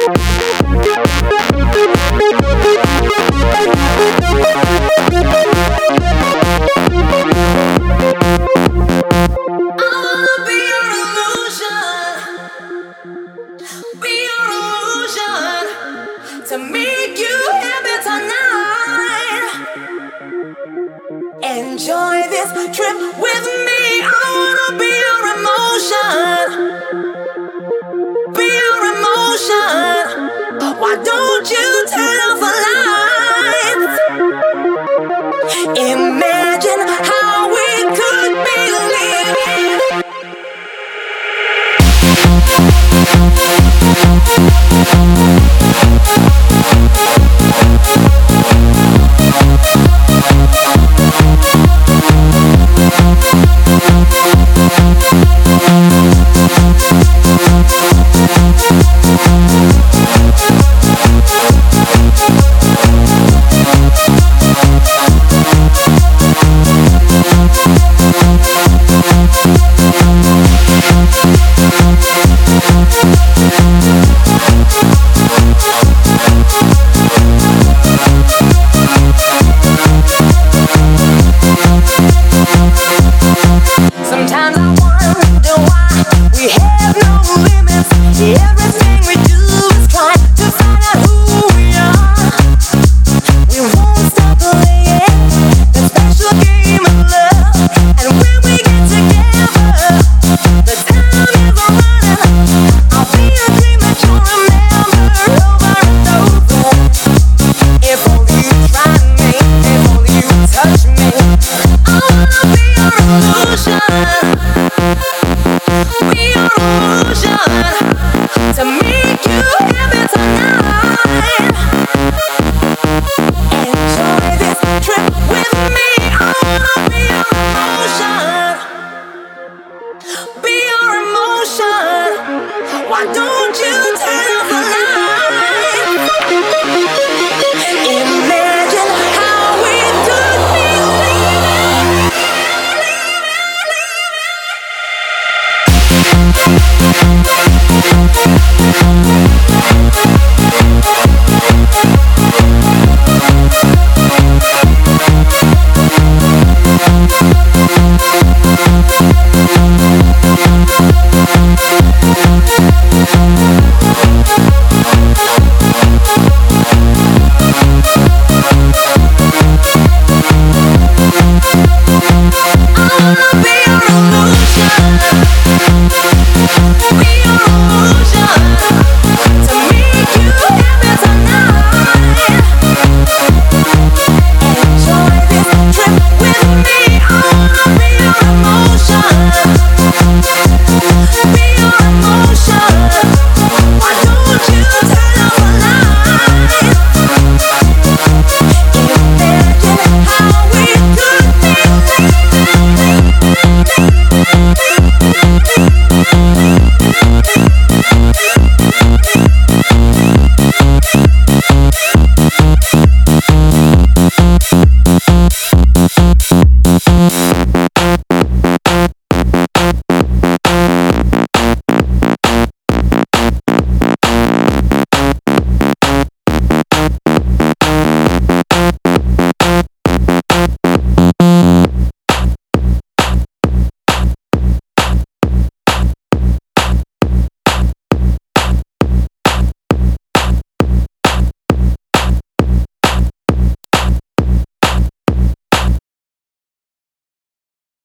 To make you happy tonight. Enjoy this trip with me. I wanna be your emotion. Be your emotion. Why don't you turn off the lights? Imagine how we could be living. Sometimes I wonder why we have no limits. Everything we do is try to find out who we are. We won't stop playing that special game of love. And when we get together, the time is running. I'll be a dream that you'll remember over and over. If only you try me, if only you touch me. I wanna be your illusion. Be your illusion to make you happy tonight.